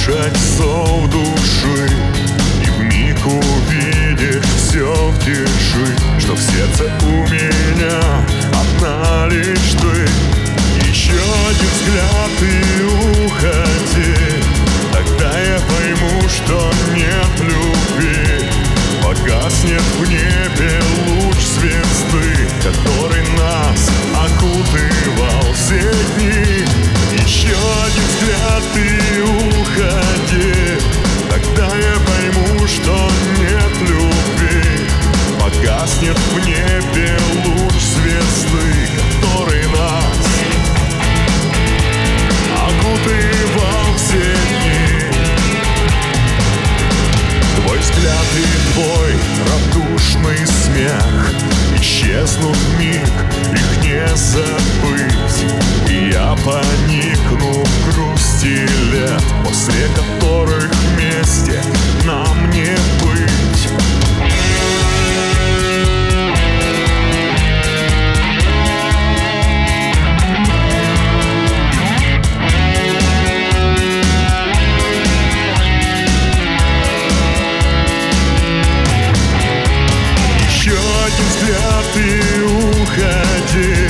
слушать зов души, и вмиг увидишь все в тиши, что в сердце у меня одна лишь ты. Еще один взгляд и уходи, тогда я пойму, что нет любви. Погаснет в небе луч звезды, который нас окутывал все дни. Еще один взгляд и уходи, тогда я пойму, что нет любви. Погаснет в небе луч звезды, который нас окутывал все дни. Твой взгляд и твой радушный смех исчезнут вмиг, их не забыть. И я поникну в грусти лет, после которых вместе нам не быть. Еще один взгляд и уходи,